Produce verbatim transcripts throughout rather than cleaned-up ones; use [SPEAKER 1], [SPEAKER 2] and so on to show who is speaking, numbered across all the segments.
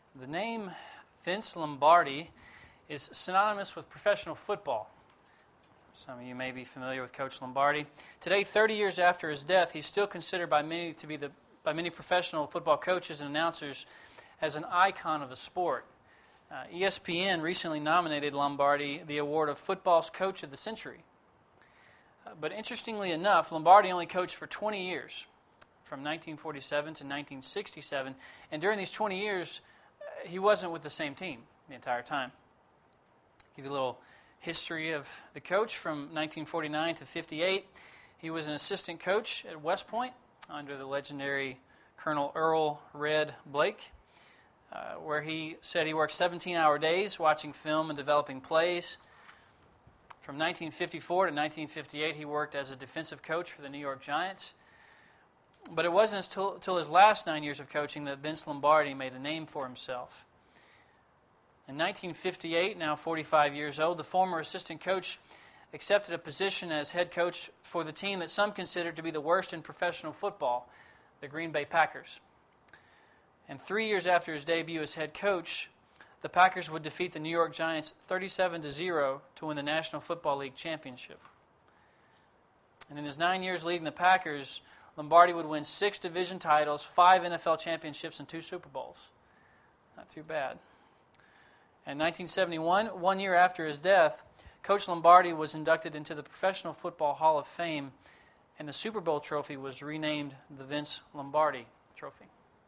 [SPEAKER 1] The name Vince Lombardi is synonymous with professional football. Some of you may be familiar with Coach Lombardi. Today, thirty years after his death, he's still considered by many to be the by many professional football coaches and announcers as an icon of the sport. Uh, E S P N recently nominated Lombardi the award of Football's Coach of the Century. Uh, but interestingly enough, Lombardi only coached for twenty years, from nineteen forty-seven to nineteen sixty-seven, and during these twenty years, uh, he wasn't with the same team the entire time. I'll give you a little history of the coach from nineteen forty-nine to fifty-eight. He was an assistant coach at West Point under the legendary Colonel Earl Red Blake, uh, where he said he worked seventeen-hour days watching film and developing plays. From nineteen fifty-four to nineteen fifty-eight, he worked as a defensive coach for the New York Giants. But it wasn't until, until his last nine years of coaching that Vince Lombardi made a name for himself. In nineteen fifty-eight, now forty-five years old, the former assistant coach accepted a position as head coach for the team that some consider to be the worst in professional football, the Green Bay Packers. And three years after his debut as head coach, the Packers would defeat the New York Giants thirty-seven to zero to win the National Football League championship. And in his nine years leading the Packers, Lombardi would win six division titles, five N F L championships, and two Super Bowls. Not too bad. In nineteen seventy-one, one year after his death, Coach Lombardi was inducted into the Professional Football Hall of Fame, and the Super Bowl trophy was renamed the Vince Lombardi Trophy.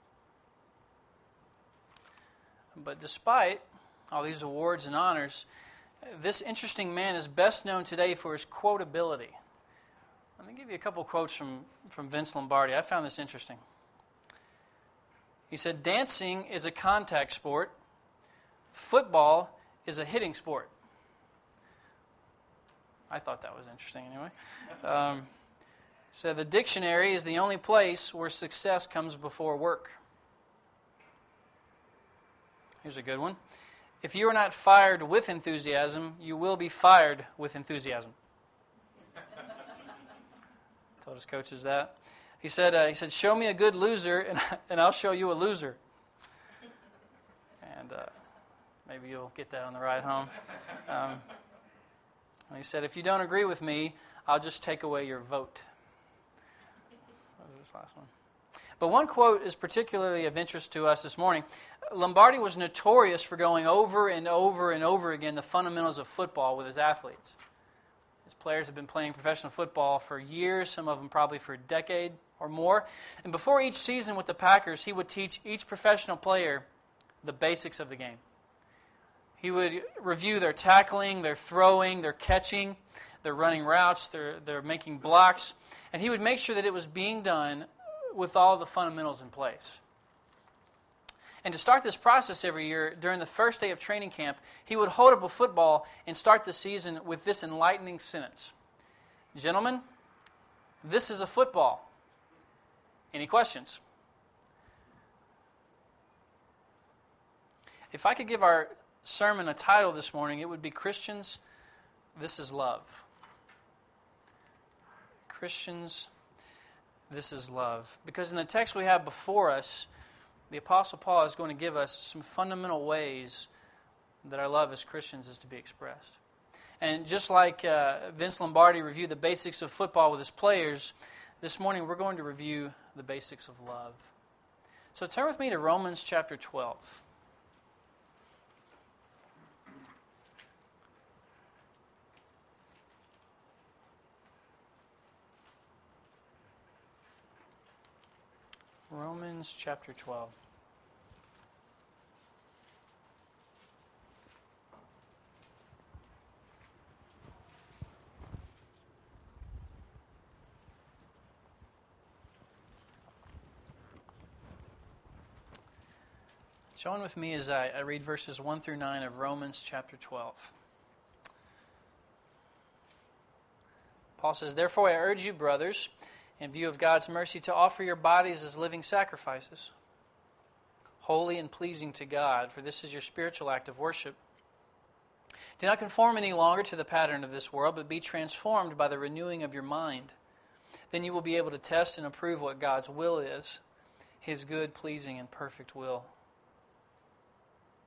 [SPEAKER 1] But despite all these awards and honors, this interesting man is best known today for his quotability. Let me give you a couple quotes from, from Vince Lombardi. I found this interesting. He said, "Dancing is a contact sport. Football is a hitting sport." I thought that was interesting anyway. Um, so the dictionary is the only place where success comes before work. Here's a good one. If you are not fired with enthusiasm, you will be fired with enthusiasm. Told his coaches that. He said, uh, he said, "Show me a good loser, and, and I'll show you a loser." And uh, maybe you'll get that on the ride home. Um, and he said, "If you don't agree with me, I'll just take away your vote." What was this last one? But one quote is particularly of interest to us this morning. Lombardi was notorious for going over and over and over again the fundamentals of football with his athletes. His players have been playing professional football for years, some of them probably for a decade or more. And before each season with the Packers, he would teach each professional player the basics of the game. He would review their tackling, their throwing, their catching, their running routes, their, their making blocks, and he would make sure that it was being done with all the fundamentals in place. And to start this process every year, during the first day of training camp, he would hold up a football and start the season with this enlightening sentence: "Gentlemen, this is a football. Any questions?" If I could give our sermon a title this morning, it would be Christians, This is Love. Christians, This is Love. Because in the text we have before us, the Apostle Paul is going to give us some fundamental ways that our love as Christians is to be expressed. And just like uh, Vince Lombardi reviewed the basics of football with his players, this morning we're going to review the basics of love. So turn with me to Romans chapter twelve. Romans chapter twelve. Join with me as I, I read verses one through nine of Romans chapter twelve. Paul says, "Therefore I urge you, brothers, in view of God's mercy, to offer your bodies as living sacrifices, holy and pleasing to God, for this is your spiritual act of worship. Do not conform any longer to the pattern of this world, but be transformed by the renewing of your mind. Then you will be able to test and approve what God's will is, His good, pleasing, and perfect will."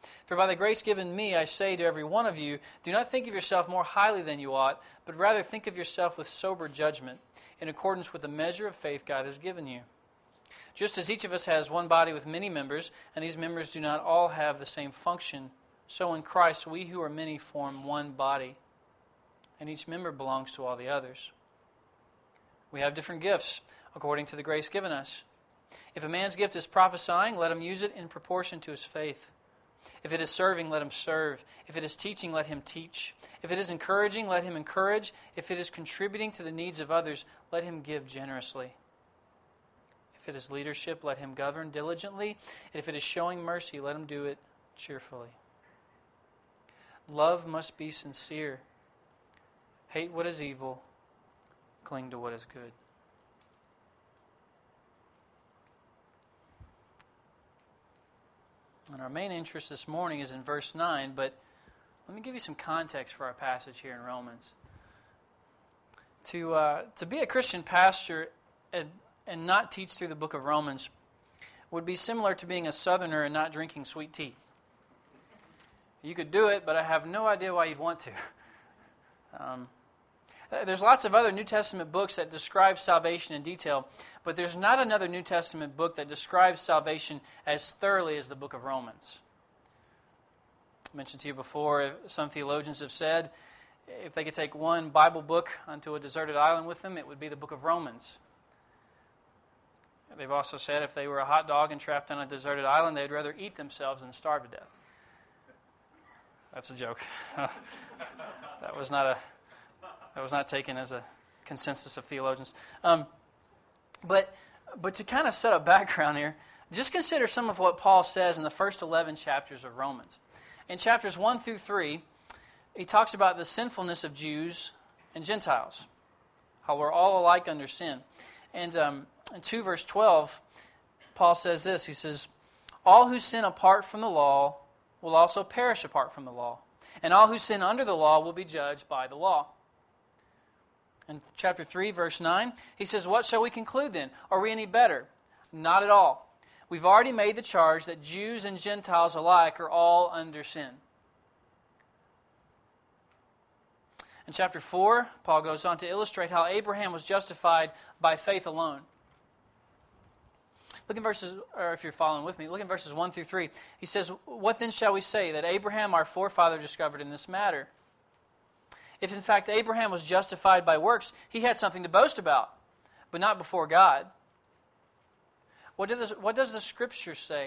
[SPEAKER 1] For by the grace given me, I say to every one of you, do not think of yourself more highly than you ought, but rather think of yourself with sober judgment, in accordance with the measure of faith God has given you. Just as each of us has one body with many members, and these members do not all have the same function, so in Christ we who are many form one body, and each member belongs to all the others. We have different gifts according to the grace given us. If a man's gift is prophesying, let him use it in proportion to his faith. If it is serving, let him serve. If it is teaching, let him teach. If it is encouraging, let him encourage. If it is contributing to the needs of others, let him give generously. If it is leadership, let him govern diligently. And if it is showing mercy, let him do it cheerfully. Love must be sincere. Hate what is evil. Cling to what is good. And our main interest this morning is in verse nine, but let me give you some context for our passage here in Romans. To uh, to be a Christian pastor and, and not teach through the book of Romans would be similar to being a southerner and not drinking sweet tea. You could do it, but I have no idea why you'd want to. Um, there's lots of other New Testament books that describe salvation in detail, but there's not another New Testament book that describes salvation as thoroughly as the book of Romans. I mentioned to you before, some theologians have said if they could take one Bible book onto a deserted island with them, it would be the book of Romans. They've also said if they were a hot dog and trapped on a deserted island, they'd rather eat themselves than starve to death. That's a joke. That was not a that was not taken as a consensus of theologians. Um, but but to kind of set a background here, just consider some of what Paul says in the first eleven chapters of Romans. In chapters one through three, he talks about the sinfulness of Jews and Gentiles, how we're all alike under sin. And um, in two verse twelve, Paul says this. He says, all who sin apart from the law will also perish apart from the law. And all who sin under the law will be judged by the law. In chapter three, verse nine, he says, what shall we conclude then? Are we any better? Not at all. We've already made the charge that Jews and Gentiles alike are all under sin. In chapter four, Paul goes on to illustrate how Abraham was justified by faith alone. Look in verses, or if you're following with me, look in verses one through three. He says, what then shall we say? That Abraham, our forefather, discovered in this matter. If in fact Abraham was justified by works, he had something to boast about, but not before God. What, did this, what does the Scripture say? It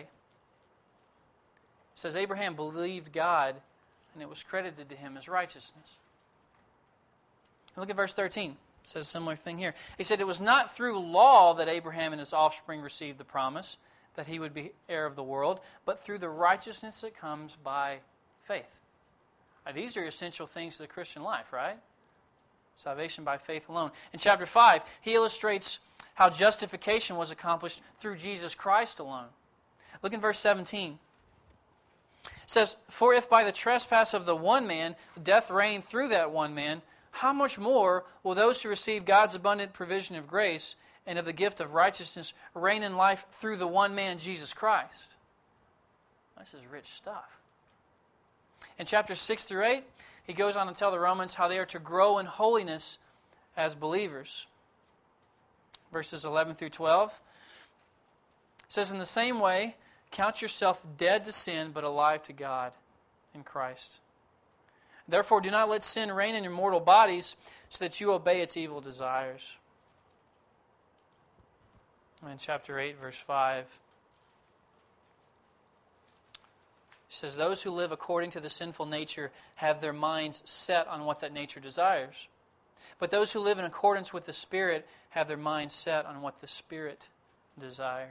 [SPEAKER 1] says Abraham believed God, and it was credited to him as righteousness. And look at verse thirteen. It says a similar thing here. He said, it was not through law that Abraham and his offspring received the promise that he would be heir of the world, but through the righteousness that comes by faith. Now, these are essential things to the Christian life, right? Salvation by faith alone. In chapter five, he illustrates how justification was accomplished through Jesus Christ alone. Look in verse seventeen. It says, for if by the trespass of the one man death reigned through that one man, how much more will those who receive God's abundant provision of grace and of the gift of righteousness reign in life through the one man, Jesus Christ? This is rich stuff. In chapters six through eight, he goes on to tell the Romans how they are to grow in holiness as believers. Verses eleven through twelve. It says, in the same way, count yourself dead to sin, but alive to God in Christ. Therefore, do not let sin reign in your mortal bodies, so that you obey its evil desires. And in chapter eight, verse five, it says, those who live according to the sinful nature have their minds set on what that nature desires. But those who live in accordance with the Spirit have their minds set on what the Spirit desires.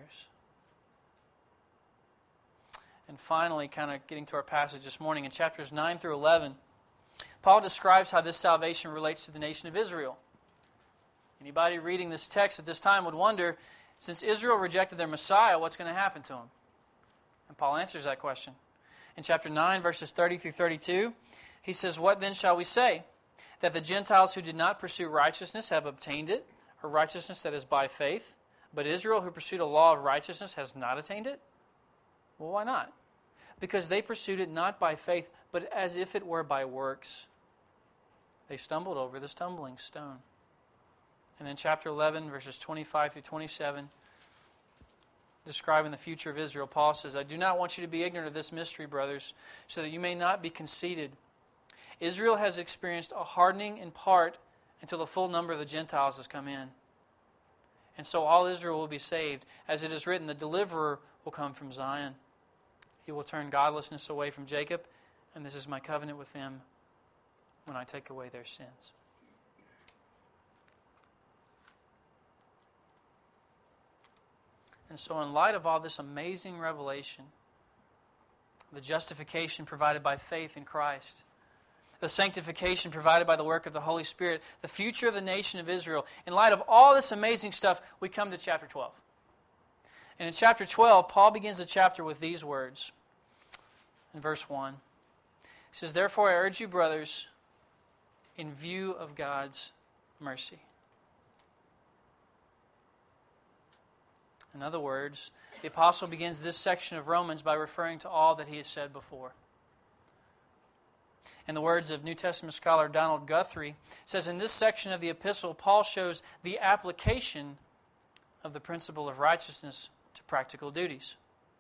[SPEAKER 1] And finally, kind of getting to our passage this morning, in chapters nine through eleven, Paul describes how this salvation relates to the nation of Israel. Anybody reading this text at this time would wonder, since Israel rejected their Messiah, what's going to happen to them? And Paul answers that question. In chapter nine, verses thirty through thirty-two, he says, what then shall we say? That the Gentiles who did not pursue righteousness have obtained it, or righteousness that is by faith, but Israel who pursued a law of righteousness has not attained it? Well, why not? because they pursued it not by faith, but as if it were by works. They stumbled over the stumbling stone. And in chapter eleven, verses twenty-five through twenty-seven, describing the future of Israel, Paul says, I do not want you to be ignorant of this mystery, brothers, so that you may not be conceited. Israel has experienced a hardening in part until the full number of the Gentiles has come in. And so all Israel will be saved. As it is written, the deliverer will come from Zion. He will turn godlessness away from Jacob, and this is my covenant with them when I take away their sins. And so in light of all this amazing revelation, the justification provided by faith in Christ, the sanctification provided by the work of the Holy Spirit, the future of the nation of Israel, in light of all this amazing stuff, we come to chapter twelve. And in chapter twelve, Paul begins the chapter with these words. In verse one, he says, Therefore I urge you, brothers, in view of God's mercy. In other words, the apostle begins this section of Romans by referring to all that he has said before. In the words of New Testament scholar Donald Guthrie, it says, in this section of the epistle, Paul shows the application of the principle of righteousness to practical duties.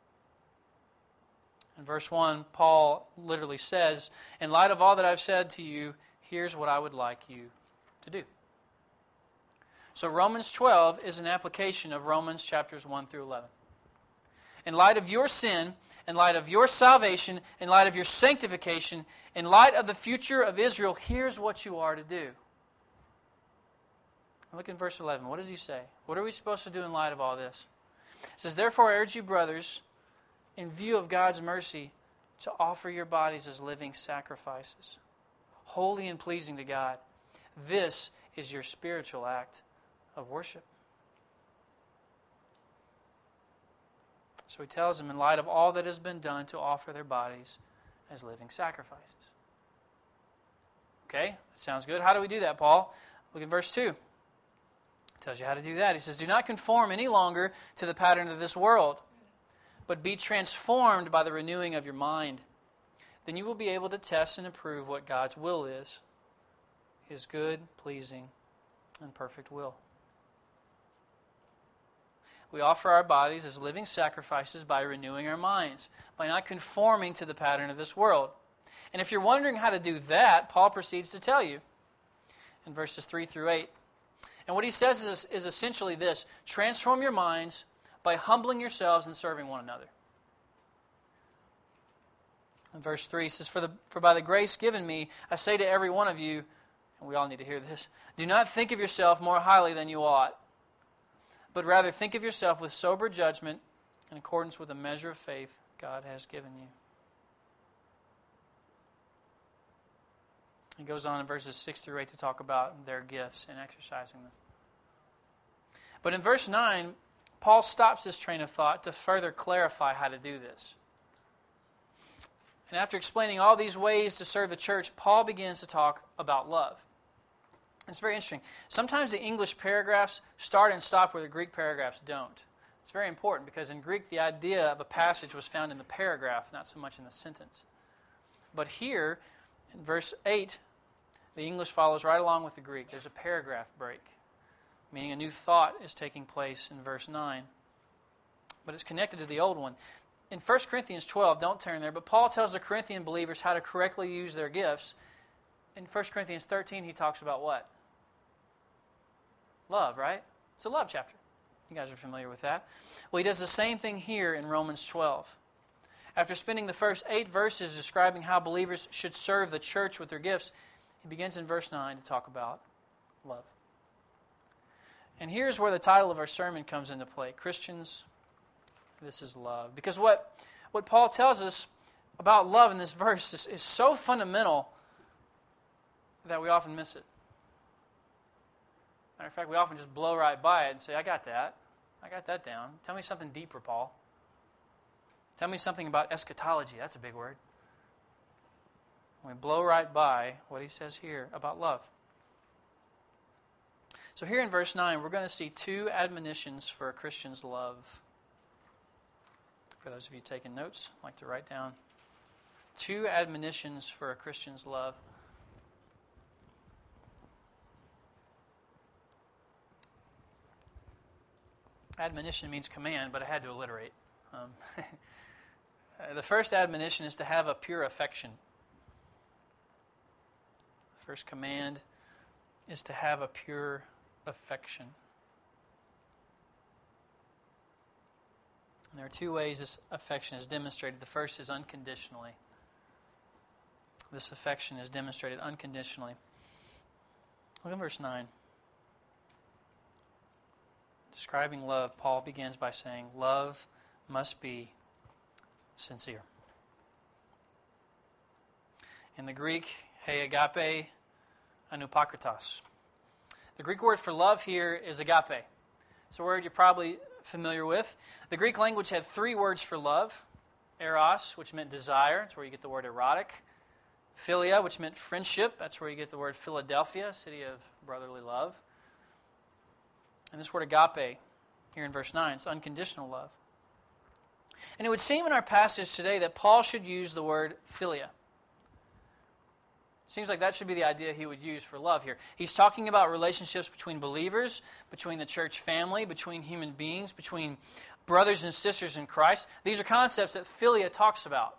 [SPEAKER 1] In verse one, Paul literally says, in light of all that I've said to you, here's what I would like you to do. So Romans twelve is an application of Romans chapters one through eleven. In light of your sin, in light of your salvation, in light of your sanctification, in light of the future of Israel, here's what you are to do. Look in verse eleven. What does he say? What are we supposed to do in light of all this? It says, Therefore I urge you, brothers, in view of God's mercy, to offer your bodies as living sacrifices, holy and pleasing to God. This is your spiritual act of worship. So he tells them, in light of all that has been done, to offer their bodies as living sacrifices. Okay, that sounds good. How do we do that, Paul? Look at verse two. It tells you how to do that. He says, Do not conform any longer to the pattern of this world, but be transformed by the renewing of your mind. Then you will be able to test and approve what God's will is, His good, pleasing, and perfect will. We offer our bodies as living sacrifices by renewing our minds, by not conforming to the pattern of this world. And if you're wondering how to do that, Paul proceeds to tell you in verses three through eight. And what he says is, is essentially this: transform your minds by humbling yourselves and serving one another. In verse three, he says, For, the, for by the grace given me, I say to every one of you, and we all need to hear this, do not think of yourself more highly than you ought, but rather think of yourself with sober judgment in accordance with the measure of faith God has given you. He goes on in verses six through eight to talk about their gifts and exercising them. But in verse nine, Paul stops this train of thought to further clarify how to do this. And after explaining all these ways to serve the church, Paul begins to talk about love. It's very interesting. Sometimes the English paragraphs start and stop where the Greek paragraphs don't. It's very important because in Greek the idea of a passage was found in the paragraph, not so much in the sentence. But here, in verse eight, the English follows right along with the Greek. There's a paragraph break, meaning a new thought is taking place in verse nine. But it's connected to the old one. In First Corinthians twelve, don't turn there, but Paul tells the Corinthian believers how to correctly use their gifts. In First Corinthians thirteen, he talks about what? Love, right? It's a love chapter. You guys are familiar with that. Well, he does the same thing here in Romans twelve. After spending the first eight verses describing how believers should serve the church with their gifts, he begins in verse nine to talk about love. And here's where the title of our sermon comes into play. Christians, this is love. Because what, what Paul tells us about love in this verse is, is so fundamental that we often miss it. Matter of fact, we often just blow right by it and say, I got that. I got that down. Tell me something deeper, Paul. Tell me something about eschatology. That's a big word. We blow right by what he says here about love. So here in verse nine, we're going to see two admonitions for a Christian's love. For those of you taking notes, I'd like to write down two admonitions for a Christian's love. Admonition means command, but I had to alliterate. Um, the first admonition is to have a pure affection. The first command is to have a pure affection. And there are two ways this affection is demonstrated. The first is unconditionally. This affection is demonstrated unconditionally. Look at verse nine. Describing love, Paul begins by saying, love must be sincere. In the Greek, he agape anupakritos. The Greek word for love here is agape. It's a word you're probably familiar with. The Greek language had three words for love. Eros, which meant desire. That's where you get the word erotic. Philia, which meant friendship. That's where you get the word Philadelphia, city of brotherly love. And this word agape, here in verse nine, it's unconditional love. And it would seem in our passage today that Paul should use the word philia. Seems like that should be the idea he would use for love here. He's talking about relationships between believers, between the church family, between human beings, between brothers and sisters in Christ. These are concepts that philia talks about.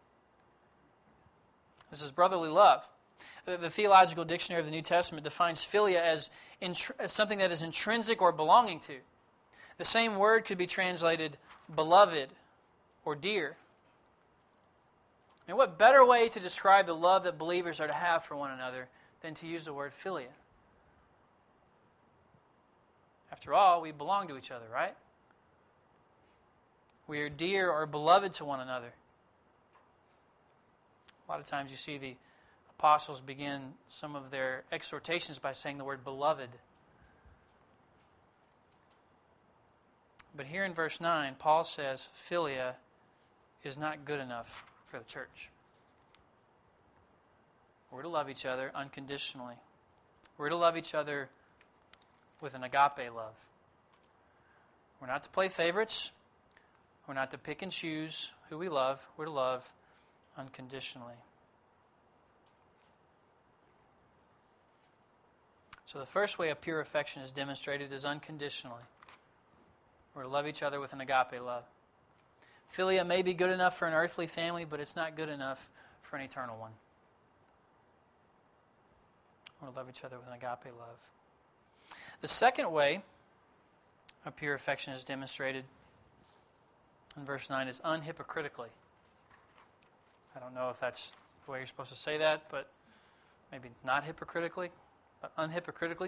[SPEAKER 1] This is brotherly love. The, the Theological Dictionary of the New Testament defines philia as, intr- as something that is intrinsic or belonging to. The same word could be translated beloved or dear. And what better way to describe the love that believers are to have for one another than to use the word philia? After all, we belong to each other, right? We are dear or beloved to one another. A lot of times you see the apostles begin some of their exhortations by saying the word beloved. But here in verse nine, Paul says philia is not good enough for the church. We're to love each other unconditionally. We're to love each other with an agape love. We're not to play favorites. We're not to pick and choose who we love. We're to love unconditionally. So the first way a pure affection is demonstrated is unconditionally. We're to love each other with an agape love. Philia may be good enough for an earthly family, but it's not good enough for an eternal one. We're to love each other with an agape love. The second way a pure affection is demonstrated in verse nine is unhypocritically. I don't know if that's the way you're supposed to say that, but maybe not hypocritically, but unhypocritically.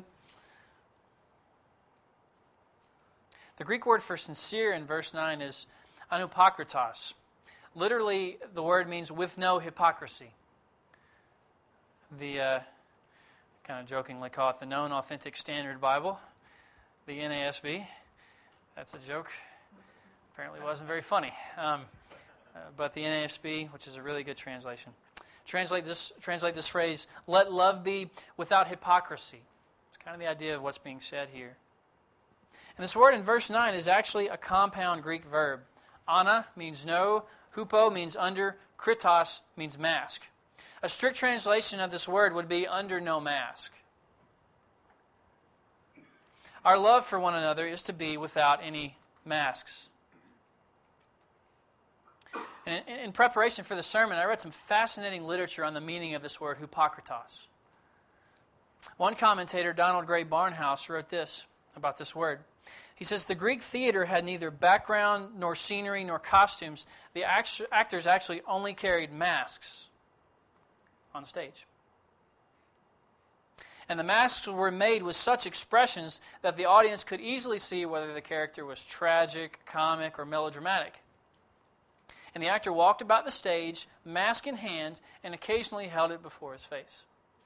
[SPEAKER 1] The Greek word for sincere in verse nine is anupakritos. Literally, the word means with no hypocrisy. The, uh, kind of jokingly call it the Known Authentic Standard Bible, the N A S B. That's a joke. Apparently wasn't very funny. Um, uh, but the N A S B, which is a really good translation, translate this, translate this phrase, let love be without hypocrisy. It's kind of the idea of what's being said here. And this word in verse nine is actually a compound Greek verb. Ana means no, hupo means under, kritos means mask. A strict translation of this word would be under no mask. Our love for one another is to be without any masks. And in, in preparation for the sermon, I read some fascinating literature on the meaning of this word, hupakritos. One commentator, Donald Gray Barnhouse, wrote this about this word. He says, the Greek theater had neither background nor scenery nor costumes. The act- actors actually only carried masks on stage. And the masks were made with such expressions that the audience could easily see whether the character was tragic, comic, or melodramatic. And the actor walked about the stage, mask in hand, and occasionally held it before his face.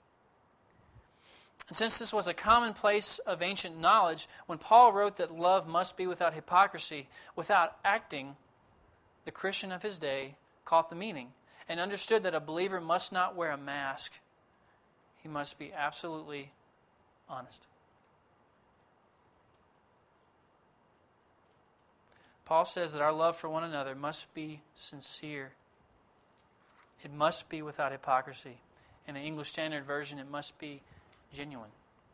[SPEAKER 1] And since this was a commonplace of ancient knowledge, when Paul wrote that love must be without hypocrisy, without acting, the Christian of his day caught the meaning and understood that a believer must not wear a mask. He must be absolutely honest. Paul says that our love for one another must be sincere. It must be without hypocrisy. In the English Standard Version, it must be genuine.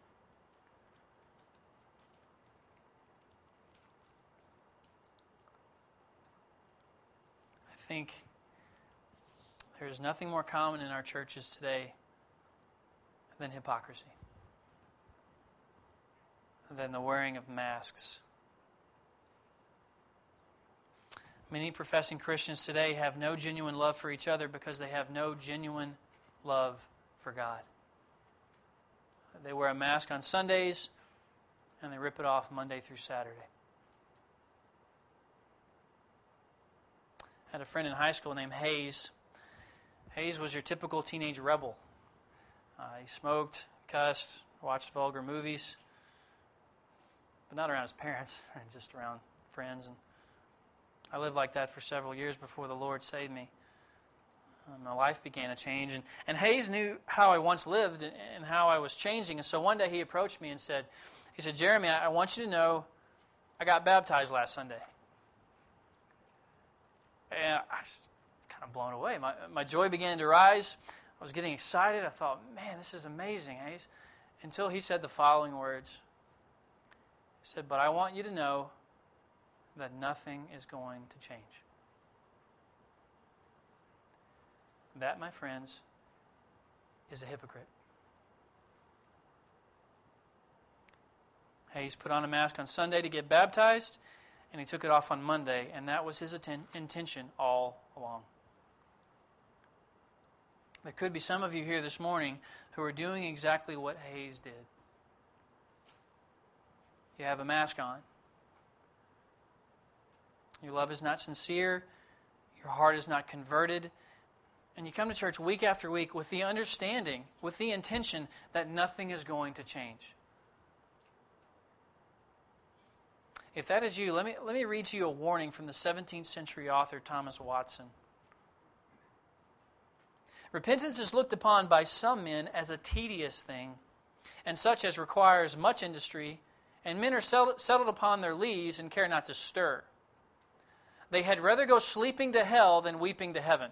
[SPEAKER 1] I think there is nothing more common in our churches today than hypocrisy, than the wearing of masks. Many professing Christians today have no genuine love for each other because they have no genuine love for God. They wear a mask on Sundays and they rip it off Monday through Saturday. I had a friend in high school named Hayes. Hayes was your typical teenage rebel. Uh, he smoked, cussed, watched vulgar movies, but not around his parents, just around friends. And I lived like that for several years before the Lord saved me. Um, my life began to change. And, and Hayes knew how I once lived and, and how I was changing. And so one day he approached me and said, he said, Jeremy, I, I want you to know I got baptized last Sunday. And I was kind of blown away. My, my joy began to rise. I was getting excited. I thought, man, this is amazing, Hayes. Until he said the following words. He said, but I want you to know that nothing is going to change. That, my friends, is a hypocrite. Hayes put on a mask on Sunday to get baptized, and he took it off on Monday, and that was his atten- intention all along. There could be some of you here this morning who are doing exactly what Hayes did. You have a mask on. Your love is not sincere. Your heart is not converted. And you come to church week after week with the understanding, with the intention that nothing is going to change. If that is you, let me, let me read to you a warning from the seventeenth century author Thomas Watson. Repentance is looked upon by some men as a tedious thing, and such as requires much industry, and men are settled upon their lees and care not to stir. They had rather go sleeping to hell than weeping to heaven.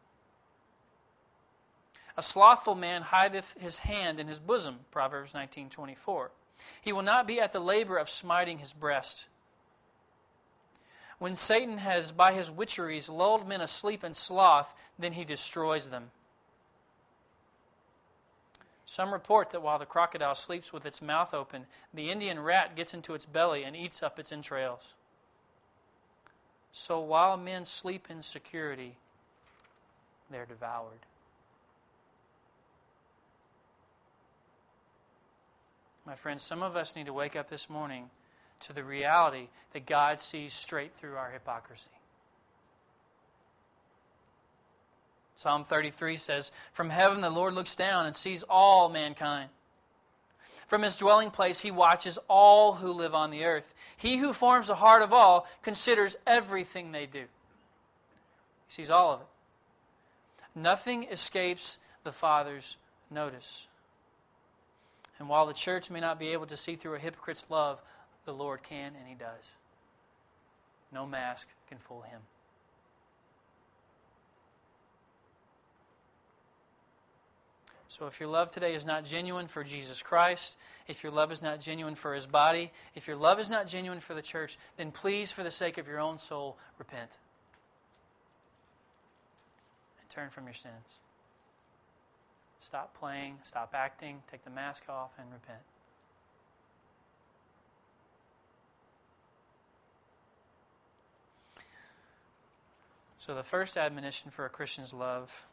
[SPEAKER 1] A slothful man hideth his hand in his bosom, Proverbs nineteen twenty-four. He will not be at the labor of smiting his breast. When Satan has by his witcheries lulled men asleep in sloth, then he destroys them. Some report that while the crocodile sleeps with its mouth open, the Indian rat gets into its belly and eats up its entrails. So while men sleep in security, they're devoured. My friends, some of us need to wake up this morning to the reality that God sees straight through our hypocrisy. Psalm thirty-three says, from heaven the Lord looks down and sees all mankind. From his dwelling place he watches all who live on the earth. He who forms the heart of all considers everything they do. He sees all of it. Nothing escapes the Father's notice. And while the church may not be able to see through a hypocrite's love, the Lord can, and He does. No mask can fool Him. So if your love today is not genuine for Jesus Christ, if your love is not genuine for His body, if your love is not genuine for the church, then please, for the sake of your own soul, repent. And turn from your sins. Stop playing, stop acting, take the mask off, and repent. So the first admonition for a Christian's love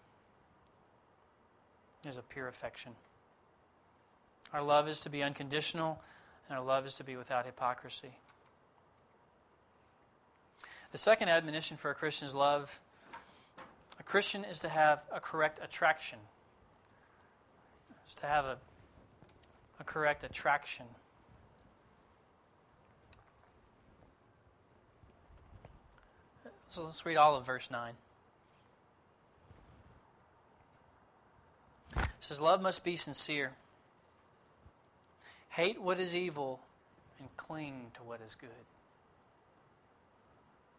[SPEAKER 1] is a pure affection. Our love is to be unconditional, and our love is to be without hypocrisy. The second admonition for a Christian's love, a Christian is to have a correct attraction. It's to have a, a correct attraction. So let's read all of verse nine. It says, love must be sincere. Hate what is evil and cling to what is good.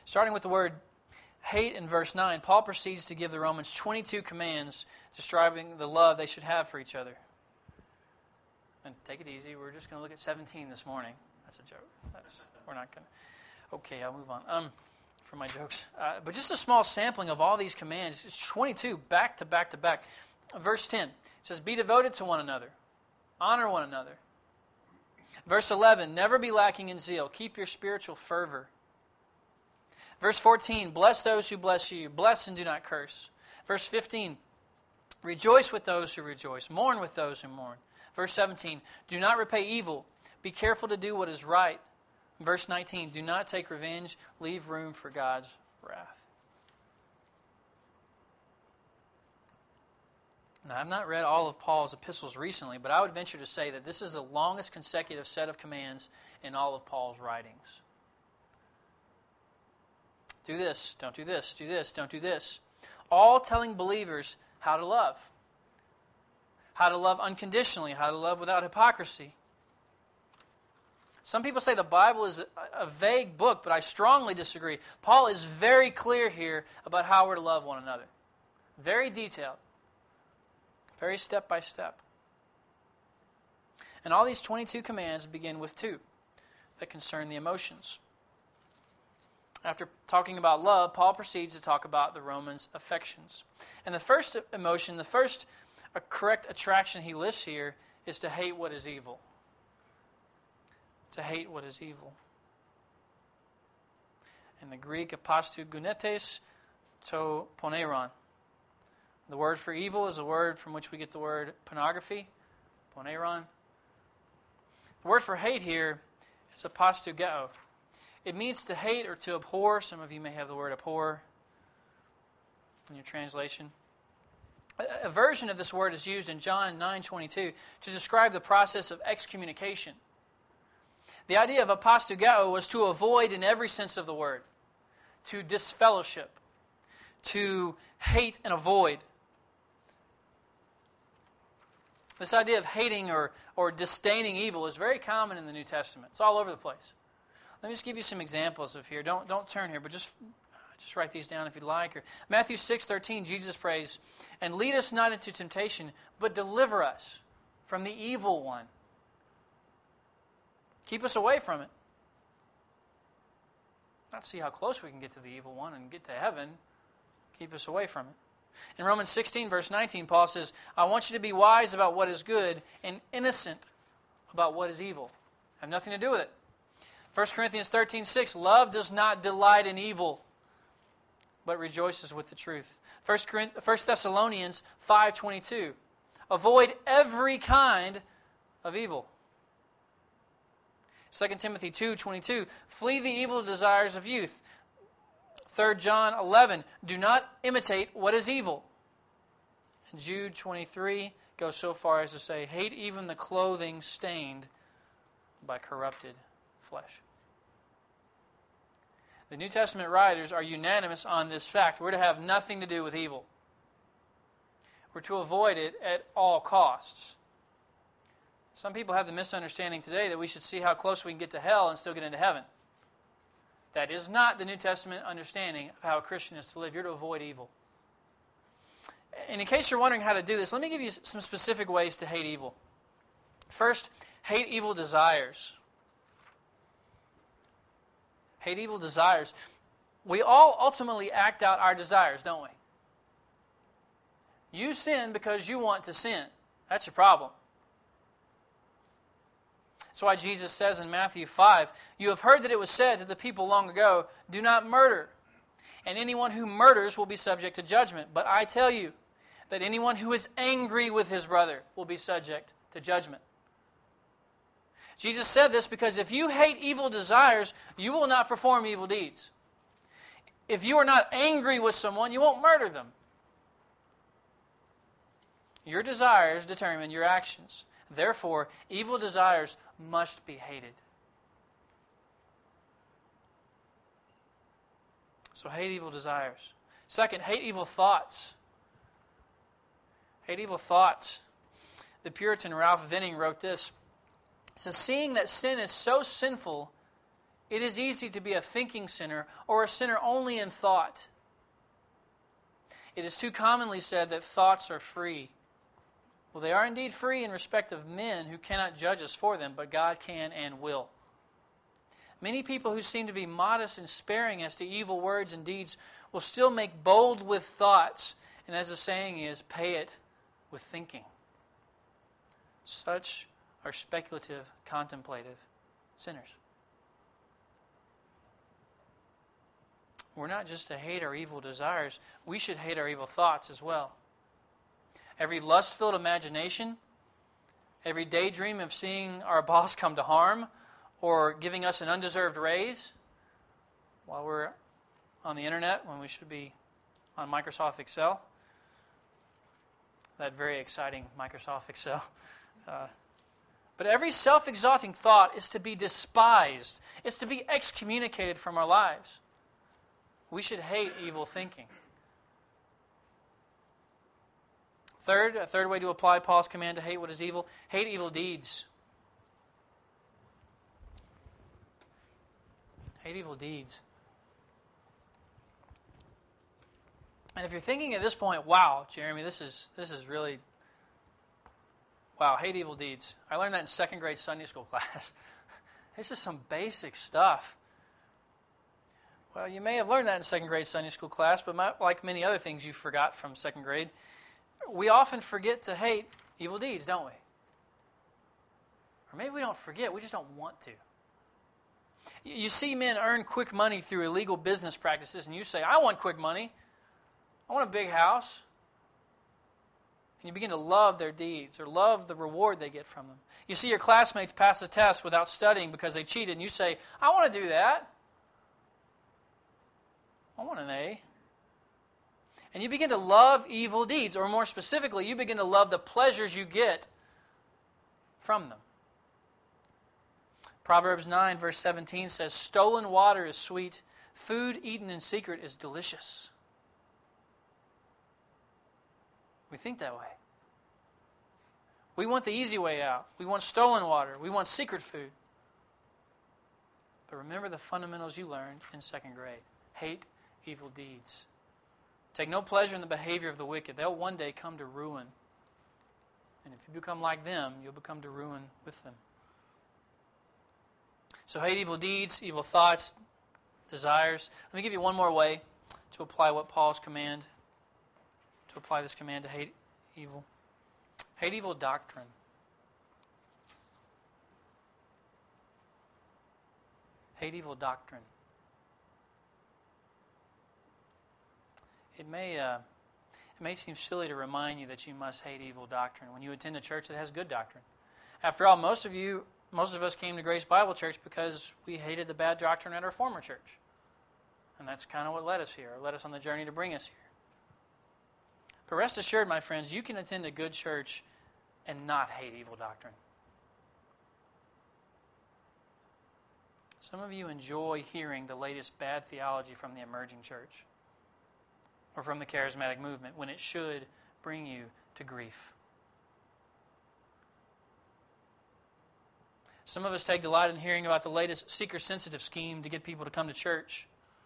[SPEAKER 1] Starting with the word hate in verse nine, Paul proceeds to give the Romans twenty-two commands describing the love they should have for each other. And take it easy. We're just going to look at seventeen this morning. That's a joke. That's we're not going to. Okay, I'll move on. Um, for my jokes, uh, but just a small sampling of all these commands. It's twenty-two, back to back to back. Verse ten says, "Be devoted to one another, honor one another." Verse eleven, "Never be lacking in zeal. Keep your spiritual fervor." Verse fourteen, "Bless those who bless you. Bless and do not curse." Verse fifteen, "Rejoice with those who rejoice. Mourn with those who mourn." Verse seventeen, "Do not repay evil. Be careful to do what is right." Verse nineteen, "Do not take revenge. Leave room for God's wrath." Now, I've not read all of Paul's epistles recently, but I would venture to say that this is the longest consecutive set of commands in all of Paul's writings. Do this, don't do this, do this, don't do this. All telling believers how to love. How to love unconditionally, how to love without hypocrisy. Some people say the Bible is a, a vague book, but I strongly disagree. Paul is very clear here about how we're to love one another. Very detailed. Very step by step. And all these twenty-two commands begin with two that concern the emotions. After talking about love, Paul proceeds to talk about the Romans' affections. And the first emotion, the first a correct attraction he lists here is to hate what is evil. To hate what is evil. In the Greek, apostogunetes to poneron. The word for evil is a word from which we get the word pornography, poneron. The word for hate here is apostugeo. It means to hate or to abhor. Some of you may have the word abhor in your translation. A, a version of this word is used in John nine twenty-two to describe the process of excommunication. The idea of apostugeo was to avoid in every sense of the word, to disfellowship, to hate and avoid. This idea of hating or, or disdaining evil is very common in the New Testament. It's all over the place. Let me just give you some examples of here. Don't, don't turn here, but just, just write these down if you'd like. Or Matthew six thirteen, Jesus prays, "And lead us not into temptation, but deliver us from the evil one." Keep us away from it. Not see how close we can get to the evil one and get to heaven. Keep us away from it. In Romans sixteen, verse nineteen, Paul says, "I want you to be wise about what is good and innocent about what is evil." Have nothing to do with it. First Corinthians thirteen six, "Love does not delight in evil, but rejoices with the truth." First Thessalonians five twenty-two, "Avoid every kind of evil." Second Timothy two twenty-two, "Flee the evil desires of youth." Third John eleven, "Do not imitate what is evil." And Jude twenty-three goes so far as to say, "Hate even the clothing stained by corrupted flesh." The New Testament writers are unanimous on this fact. We're to have nothing to do with evil. We're to avoid it at all costs. Some people have the misunderstanding today that we should see how close we can get to hell and still get into heaven. That is not the New Testament understanding of how a Christian is to live. You're to avoid evil. And in case you're wondering how to do this, let me give you some specific ways to hate evil. First, hate evil desires. Hate evil desires. We all ultimately act out our desires, don't we? You sin because you want to sin. That's your problem. That's why Jesus says in Matthew five, "You have heard that it was said to the people long ago, 'Do not murder, and anyone who murders will be subject to judgment.' But I tell you that anyone who is angry with his brother will be subject to judgment." Jesus said this because if you hate evil desires, you will not perform evil deeds. If you are not angry with someone, you won't murder them. Your desires determine your actions. Therefore, evil desires must be hated. So hate evil desires. Second, hate evil thoughts. Hate evil thoughts. The Puritan Ralph Venning wrote this. It says, "Seeing that sin is so sinful, It is easy to be a thinking sinner or a sinner only in thought. It is too commonly said that thoughts are free. Well, they are indeed free in respect of men who cannot judge us for them, but God can and will. Many people who seem to be modest and sparing as to evil words and deeds will still make bold with thoughts, and as the saying is, pay it with thinking. Such are speculative, contemplative sinners. We're not just to hate our evil desires, we should hate our evil thoughts as well. Every lust-filled imagination, every daydream of seeing our boss come to harm or giving us an undeserved raise while we're on the internet when we should be on Microsoft Excel. That very exciting Microsoft Excel. Uh, but every self-exalting thought is to be despised. It's to be excommunicated from our lives. We should hate evil thinking. Third, a third way to apply Paul's command to hate what is evil, hate evil deeds. Hate evil deeds. And if you're thinking at this point, wow, Jeremy, this is this is really, wow, hate evil deeds. I learned that in second grade Sunday school class. This is some basic stuff. Well, you may have learned that in second grade Sunday school class, but my, like many other things you forgot from second grade, we often forget to hate evil deeds, don't we? Or maybe we don't forget, we just don't want to. You see men earn quick money through illegal business practices, and you say, I want quick money. I want a big house. And you begin to love their deeds or love the reward they get from them. You see your classmates pass a test without studying because they cheated, and you say, I want to do that. I want an A. And you begin to love evil deeds, or more specifically, you begin to love the pleasures you get from them. Proverbs nine, verse seventeen says, stolen water is sweet, food eaten in secret is delicious. We think that way. We want the easy way out. We want stolen water. We want secret food. But remember the fundamentals you learned in second grade. Hate evil deeds. Take no pleasure in the behavior of the wicked. They'll one day come to ruin. And if you become like them, you'll become to ruin with them. So hate evil deeds, evil thoughts, desires. Let me give you one more way to apply what Paul's command, to apply this command to hate evil. Hate evil doctrine. Hate evil doctrine. It may uh, it may seem silly to remind you that you must hate evil doctrine when you attend a church that has good doctrine. After all, most of you, most of us came to Grace Bible Church because we hated the bad doctrine at our former church. And that's kind of what led us here, or led us on the journey to bring us here. But rest assured, my friends, you can attend a good church and not hate evil doctrine. Some of you enjoy hearing the latest bad theology from the emerging church or from the charismatic movement when it should bring you to grief. Some of us take delight in hearing about the latest seeker-sensitive scheme to get people to come to church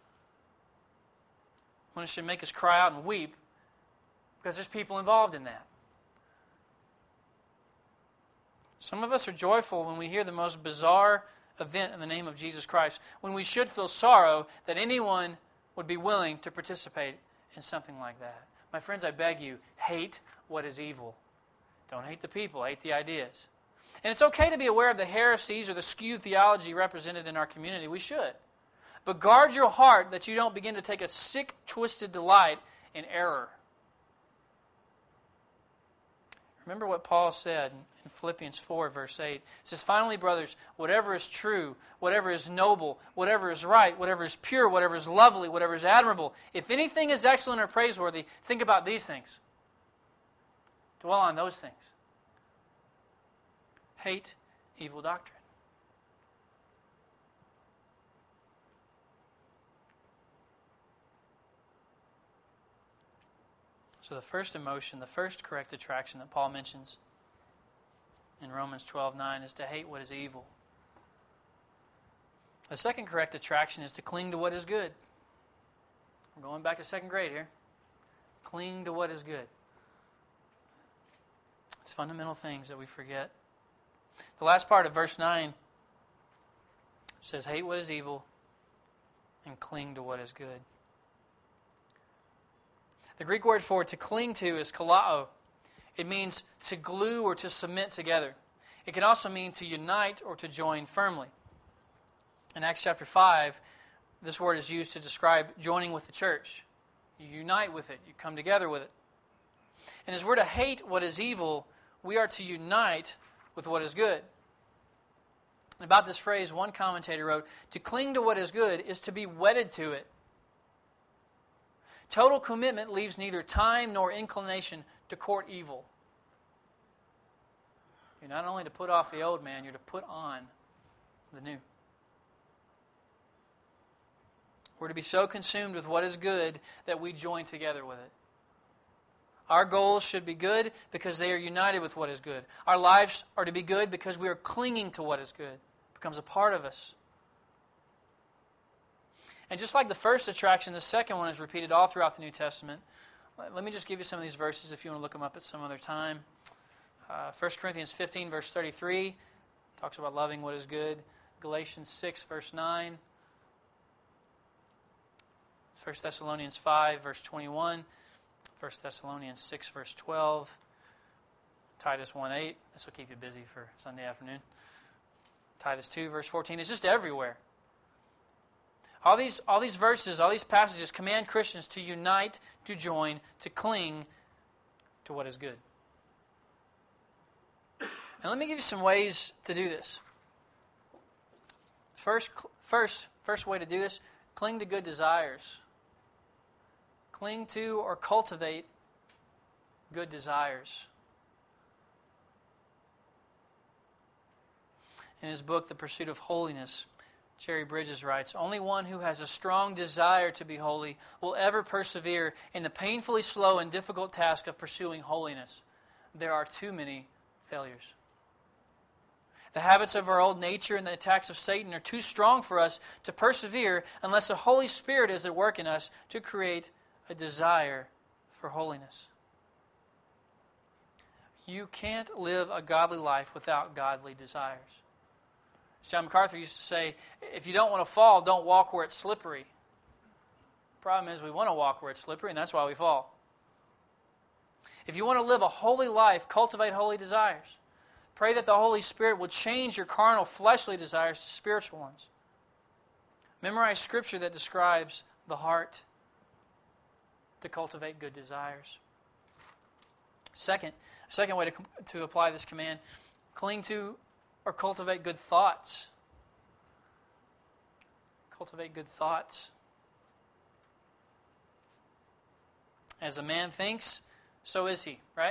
[SPEAKER 1] when it should make us cry out and weep because there's people involved in that. Some of us are joyful when we hear the most bizarre event in the name of Jesus Christ, when we should feel sorrow that anyone would be willing to participate in something like that. My friends, I beg you, hate what is evil. Don't hate the people, hate the ideas. And it's okay to be aware of the heresies or the skewed theology represented in our community. We should. But guard your heart that you don't begin to take a sick, twisted delight in error. Remember what Paul said in Philippians four, verse eight. It says, finally, brothers, whatever is true, whatever is noble, whatever is right, whatever is pure, whatever is lovely, whatever is admirable, if anything is excellent or praiseworthy, think about these things. Dwell on those things. Hate evil doctrine. So the first emotion, the first correct attraction that Paul mentions in Romans twelve nine is to hate what is evil. The second correct attraction is to cling to what is good. We're going back to second grade here. Cling to what is good. It's fundamental things that we forget. The last part of verse nine says, hate what is evil and cling to what is good. The Greek word for to cling to is kalao. It means to glue or to submit together. It can also mean to unite or to join firmly. In Acts chapter five, this word is used to describe joining with the church. You unite with it. You come together with it. And as we're to hate what is evil, we are to unite with what is good. About this phrase, one commentator wrote, to cling to what is good is to be wedded to it. Total commitment leaves neither time nor inclination to court evil. You're not only to put off the old man, you're to put on the new. We're to be so consumed with what is good that we join together with it. Our goals should be good because they are united with what is good. Our lives are to be good because we are clinging to what is good. It becomes a part of us. And just like the first attraction, the second one is repeated all throughout the New Testament. Let me just give you some of these verses if you want to look them up at some other time. Uh, First Corinthians fifteen, verse thirty-three, talks about loving what is good. Galatians six, verse nine. First Thessalonians five, verse twenty-one. First Thessalonians six, verse twelve. Titus one eight. This will keep you busy for Sunday afternoon. Titus two, verse fourteen. It's just everywhere. All these, all these verses, all these passages command Christians to unite, to join, to cling to what is good. And let me give you some ways to do this. First, first, first way to do this, cling to good desires. Cling to or cultivate good desires. In his book, The Pursuit of Holiness, Jerry Bridges writes, only one who has a strong desire to be holy will ever persevere in the painfully slow and difficult task of pursuing holiness. There are too many failures. The habits of our old nature and the attacks of Satan are too strong for us to persevere unless the Holy Spirit is at work in us to create a desire for holiness. You can't live a godly life without godly desires. John MacArthur used to say, if you don't want to fall, don't walk where it's slippery. The problem is we want to walk where it's slippery, and that's why we fall. If you want to live a holy life, cultivate holy desires. Pray that the Holy Spirit will change your carnal, fleshly desires to spiritual ones. Memorize Scripture that describes the heart to cultivate good desires. Second, second way to, to apply this command, cling to or cultivate good thoughts. Cultivate good thoughts. As a man thinks, so is he, right?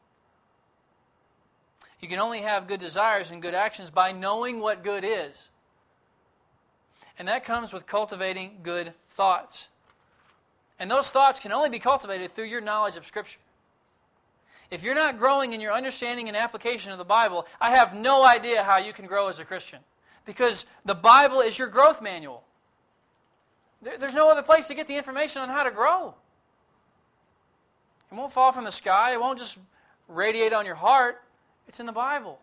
[SPEAKER 1] You can only have good desires and good actions by knowing what good is. And that comes with cultivating good thoughts. And those thoughts can only be cultivated through your knowledge of Scripture. If you're not growing in your understanding and application of the Bible, I have no idea how you can grow as a Christian. Because the Bible is your growth manual. There, there's no other place to get the information on how to grow. It won't fall from the sky. It won't just radiate on your heart. It's in the Bible.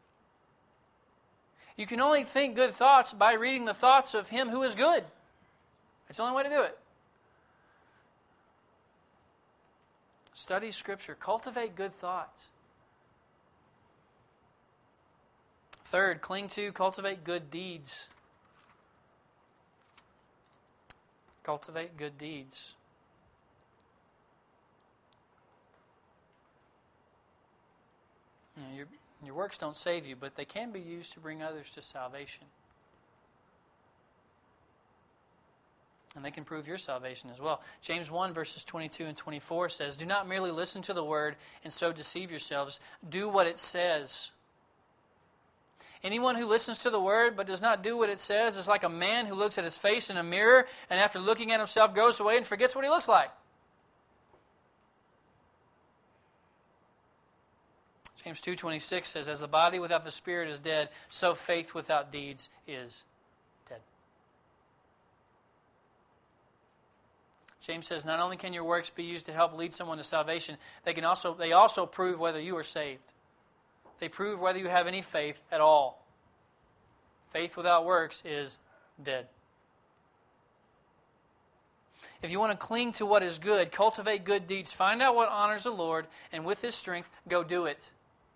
[SPEAKER 1] You can only think good thoughts by reading the thoughts of Him who is good. It's the only way to do it. Study Scripture. Cultivate good thoughts. Third, cling to, cultivate good deeds. Cultivate good deeds. You know, your, your works don't save you, but they can be used to bring others to salvation. And they can prove your salvation as well. James one, verses twenty-two and twenty-four says, do not merely listen to the word and so deceive yourselves. Do what it says. Anyone who listens to the word but does not do what it says is like a man who looks at his face in a mirror and after looking at himself goes away and forgets what he looks like. James two twenty-six says, as the body without the spirit is dead, so faith without deeds is dead. James says, not only can your works be used to help lead someone to salvation, they can also they also prove whether you are saved. They prove whether you have any faith at all. Faith without works is dead. If you want to cling to what is good, cultivate good deeds, find out what honors the Lord, and with His strength, go do it.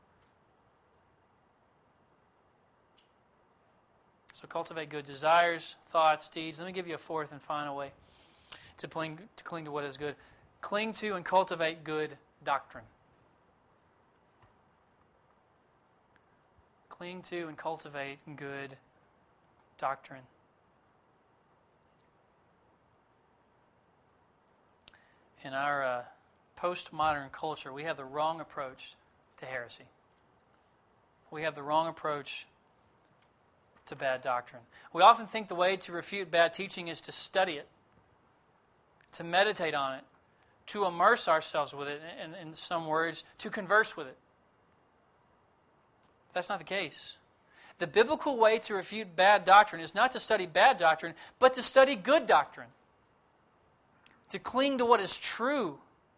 [SPEAKER 1] So cultivate good desires, thoughts, deeds. Let me give you a fourth and final way to cling to, cling to what is good. Cling to and cultivate good doctrine. Cling to and cultivate good doctrine. In our uh, postmodern culture, we have the wrong approach to heresy. We have the wrong approach to bad doctrine. We often think the way to refute bad teaching is to study it, to meditate on it, to immerse ourselves with it, in, in some words, to converse with it. That's not the case. The biblical way to refute bad doctrine is not to study bad doctrine, but to study good doctrine. To cling to what is true.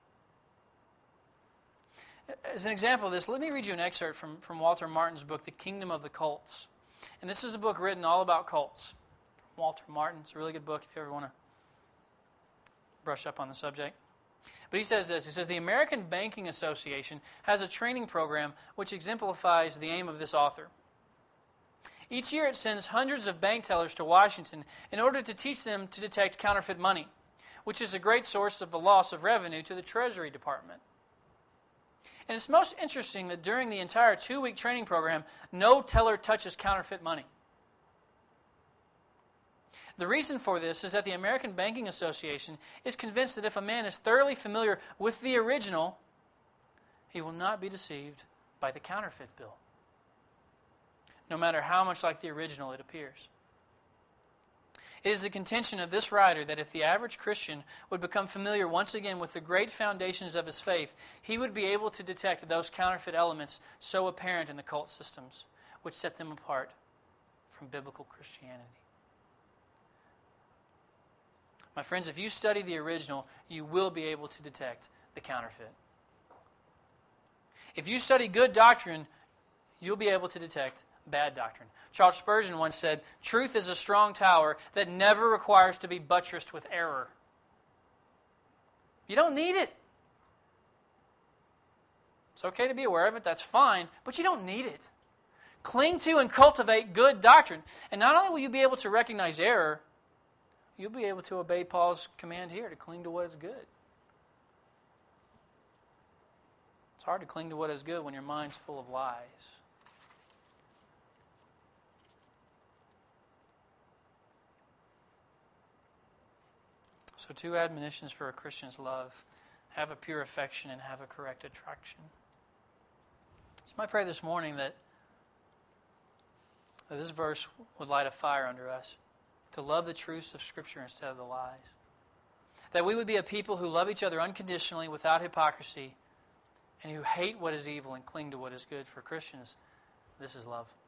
[SPEAKER 1] As an example of this, let me read you an excerpt from, from Walter Martin's book, The Kingdom of the Cults. And this is a book written all about cults. From Walter Martin. It's a really good book if you ever want to brush up on the subject. But he says this. He says, the American Banking Association has a training program which exemplifies the aim of this author. Each year it sends hundreds of bank tellers to Washington in order to teach them to detect counterfeit money, which is a great source of the loss of revenue to the Treasury Department. And it's most interesting that during the entire two-week training program, no teller touches counterfeit money. The reason for this is that the American Banking Association is convinced that if a man is thoroughly familiar with the original, he will not be deceived by the counterfeit bill, no matter how much like the original it appears. It is the contention of this writer that if the average Christian would become familiar once again with the great foundations of his faith, he would be able to detect those counterfeit elements so apparent in the cult systems, which set them apart from biblical Christianity. My friends, if you study the original, you will be able to detect the counterfeit. If you study good doctrine, you'll be able to detect bad doctrine. Charles Spurgeon once said, truth is a strong tower that never requires to be buttressed with error. You don't need it. It's okay to be aware of it, that's fine, but you don't need it. Cling to and cultivate good doctrine. And not only will you be able to recognize error, you'll be able to obey Paul's command here to cling to what is good. It's hard to cling to what is good when your mind's full of lies. So two admonitions for a Christian's love. Have a pure affection and have a correct attraction. It's my prayer this morning that, that this verse would light a fire under us to love the truths of Scripture instead of the lies. That we would be a people who love each other unconditionally without hypocrisy and who hate what is evil and cling to what is good. For Christians, this is love.